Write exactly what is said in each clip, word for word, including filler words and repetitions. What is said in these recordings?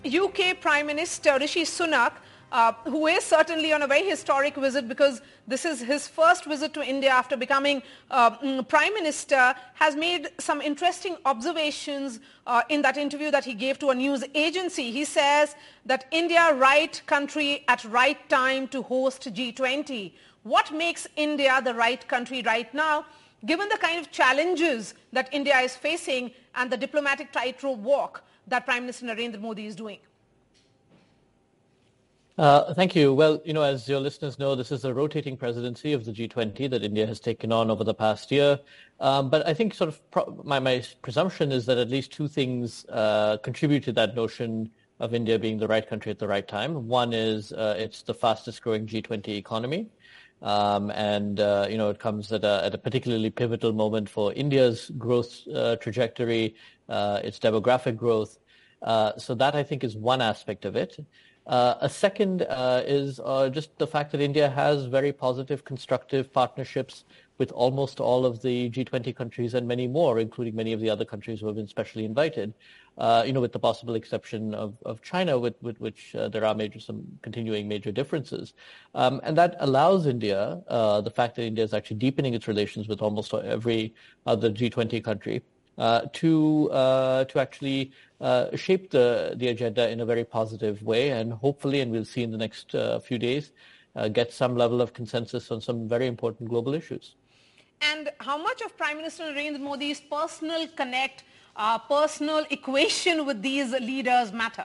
U K Prime Minister Rishi Sunak, uh, who is certainly on a very historic visit because this is his first visit to India after becoming uh, Prime Minister, has made some interesting observations uh, in that interview that he gave to a news agency. He says that India, right country at right time to host G twenty. What makes India the right country right now, given the kind of challenges that India is facing and the diplomatic tightrope walk that Prime Minister Narendra Modi is doing? Uh, thank you. Well, you know, as your listeners know, this is a rotating presidency of the G twenty that India has taken on over the past year. Um, but I think sort of pro- my, my presumption is that at least two things uh, contribute to that notion of India being the right country at the right time. One is uh, it's the fastest growing G twenty economy. Um, and, uh, you know, it comes at a, at a particularly pivotal moment for India's growth uh, trajectory, uh, its demographic growth. Uh, so that, I think, is one aspect of it. Uh, a second uh, is uh, just the fact that India has very positive, constructive partnerships with almost all of the G twenty countries and many more, including many of the other countries who have been specially invited, uh, you know, with the possible exception of, of China, with, with which uh, there are major, some continuing major differences. Um, and that allows India, uh, the fact that India is actually deepening its relations with almost every other G twenty country, Uh, to uh, to actually uh, shape the, the agenda in a very positive way, and hopefully, and we'll see in the next uh, few days, uh, get some level of consensus on some very important global issues. And how much of Prime Minister Narendra Modi's personal connect, uh, personal equation with these leaders matter?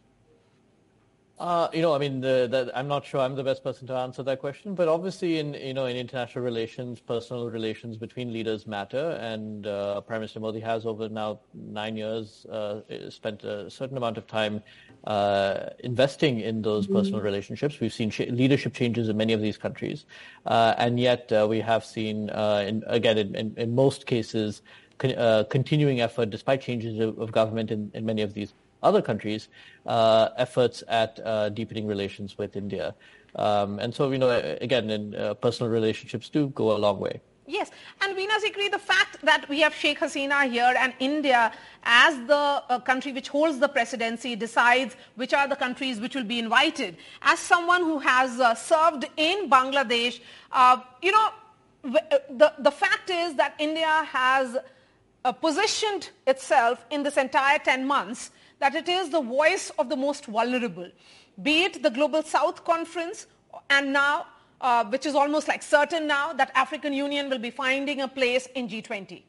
Uh, you know, I mean, the, the, I'm not sure I'm the best person to answer that question, but obviously in, you know, in international relations, personal relations between leaders matter, and uh, Prime Minister Modi has over now nine years uh, spent a certain amount of time uh, investing in those mm-hmm. personal relationships. We've seen ch- leadership changes in many of these countries, uh, and yet uh, we have seen, uh, in, again, in, in, in most cases, con- uh, continuing effort, despite changes of, of government in, in many of these other countries, uh, efforts at uh, deepening relations with India. Um, and so, you know, again, in, uh, personal relationships do go a long way. Yes. And Veena Sikri, the fact that we have Sheikh Hasina here and India as the uh, country which holds the presidency decides which are the countries which will be invited. As someone who has uh, served in Bangladesh, uh, you know, the, the fact is that India has uh, positioned itself in this entire ten months that it is the voice of the most vulnerable, be it the Global South Conference, and now, uh, which is almost like certain now, that African Union will be finding a place in G twenty.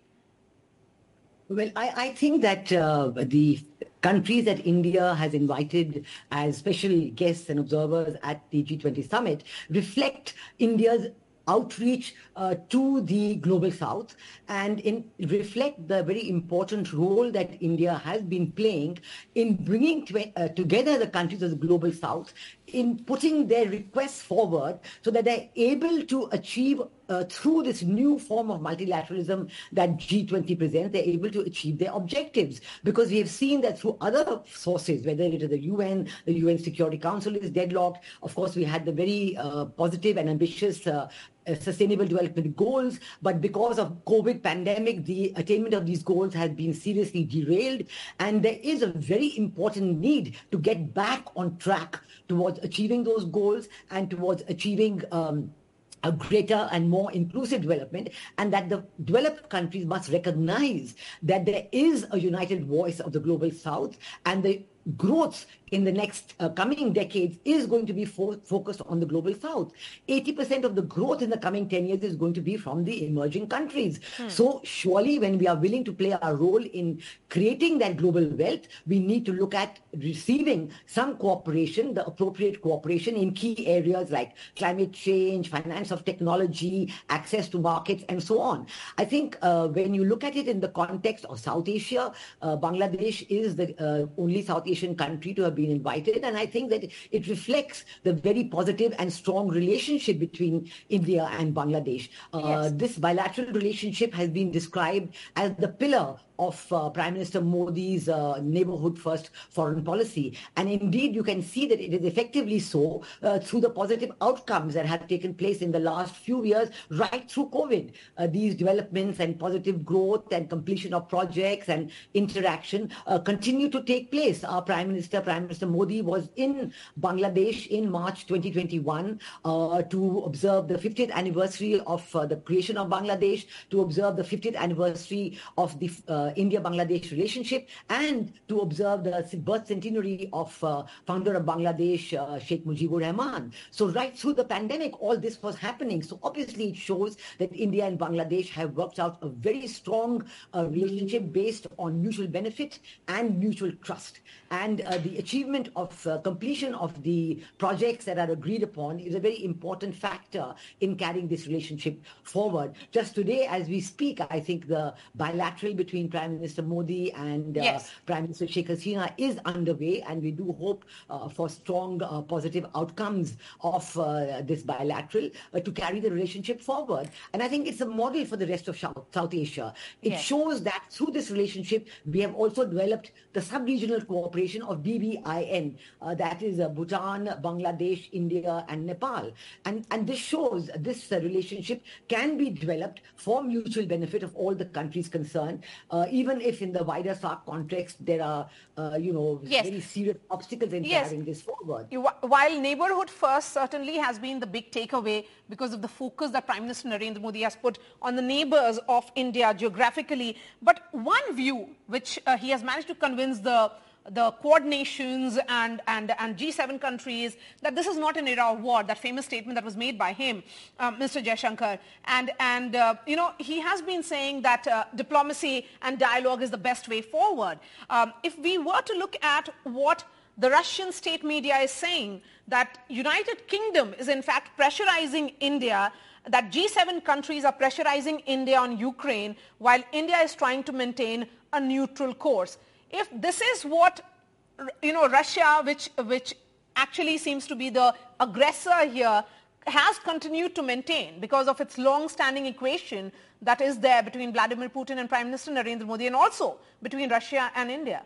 Well, I, I think that uh, the countries that India has invited as special guests and observers at the G twenty summit reflect India's outreach uh, to the Global South, and in reflect the very important role that India has been playing in bringing to, uh, together the countries of the Global South, in putting their requests forward so that they're able to achieve uh, through this new form of multilateralism that G twenty presents, they're able to achieve their objectives. Because we have seen that through other sources, whether it is the U N, the U N Security Council is deadlocked. Of course, we had the very uh, positive and ambitious uh, Uh, sustainable development goals, but because of COVID pandemic, the attainment of these goals has been seriously derailed, and there is a very important need to get back on track towards achieving those goals and towards achieving um, a greater and more inclusive development, and that the developed countries must recognize that there is a united voice of the Global South, and the growth in the next uh, coming decades is going to be fo- focused on the Global South. eighty percent of the growth in the coming ten years is going to be from the emerging countries. Hmm. So surely when we are willing to play our role in creating that global wealth, we need to look at receiving some cooperation, the appropriate cooperation in key areas like climate change, finance of technology, access to markets, and so on. I think uh, when you look at it in the context of South Asia, uh, Bangladesh is the uh, only South Asian country to have been invited, and I think that it reflects the very positive and strong relationship between India and Bangladesh. Uh, yes. This bilateral relationship has been described as the pillar of uh, Prime Minister Modi's uh, neighborhood first foreign policy. And indeed, you can see that it is effectively so uh, through the positive outcomes that have taken place in the last few years, right through COVID. Uh, these developments and positive growth and completion of projects and interaction uh, continue to take place. Our Prime Minister, Prime Minister Modi, was in Bangladesh in March twenty twenty-one uh, to observe the fiftieth anniversary of uh, the creation of Bangladesh, to observe the fiftieth anniversary of the uh, India-Bangladesh relationship, and to observe the birth centenary of uh, founder of Bangladesh, uh, Sheikh Mujibur Rahman. So right through the pandemic, all this was happening. So obviously it shows that India and Bangladesh have worked out a very strong uh, relationship based on mutual benefit and mutual trust. And uh, the achievement of uh, completion of the projects that are agreed upon is a very important factor in carrying this relationship forward. Just today, as we speak, I think the bilateral between Prime Minister Modi and uh, yes. Prime Minister Sheikh Hasina is underway, and we do hope uh, for strong uh, positive outcomes of uh, this bilateral uh, to carry the relationship forward. And I think it's a model for the rest of South, South Asia. It yes. shows that through this relationship, we have also developed the sub-regional cooperation of B B I N, uh, that is uh, Bhutan, Bangladesh, India, and Nepal. And, and this shows this uh, relationship can be developed for mutual benefit of all the countries concerned, uh, even if in the wider SAARC context there are, uh, you know, yes. very serious obstacles in yes. carrying this forward. You, while neighborhood first certainly has been the big takeaway because of the focus that Prime Minister Narendra Modi has put on the neighbors of India geographically, but one view which uh, he has managed to convince the the Quad nations and, and, and G seven countries that this is not an era of war, that famous statement that was made by him, uh, Mister Jaishankar. And, and uh, you know, he has been saying that uh, diplomacy and dialogue is the best way forward. Um, if we were to look at what the Russian state media is saying, that United Kingdom is in fact pressurizing India, that G seven countries are pressurizing India on Ukraine, while India is trying to maintain a neutral course. If this is what, you know, Russia, which, which actually seems to be the aggressor here, has continued to maintain because of its long-standing equation that is there between Vladimir Putin and Prime Minister Narendra Modi, and also between Russia and India.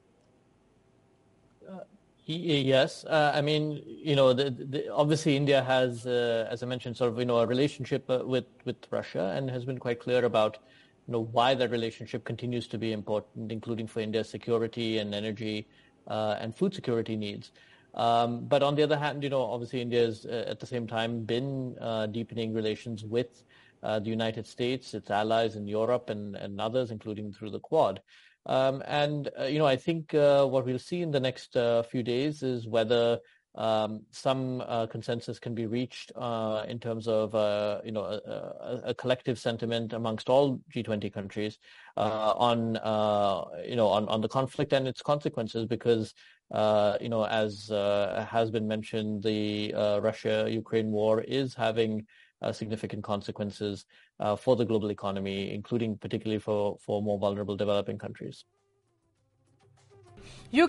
Uh, yes. Uh, I mean, you know, the, the, obviously India has, uh, as I mentioned, sort of, you know, a relationship uh, with, with Russia, and has been quite clear about you know, why that relationship continues to be important, including for India's security and energy uh, and food security needs. Um, but on the other hand, you know, obviously India has uh, at the same time been uh, deepening relations with uh, the United States, its allies in Europe and, and others, including through the Quad. Um, and, uh, you know, I think uh, what we'll see in the next uh, few days is whether Um, some uh, consensus can be reached uh, in terms of, uh, you know, a, a, a collective sentiment amongst all G twenty countries uh, on, uh, you know, on, on the conflict and its consequences, because, uh, you know, as uh, has been mentioned, the uh, Russia-Ukraine war is having uh, significant consequences uh, for the global economy, including particularly for, for more vulnerable developing countries. You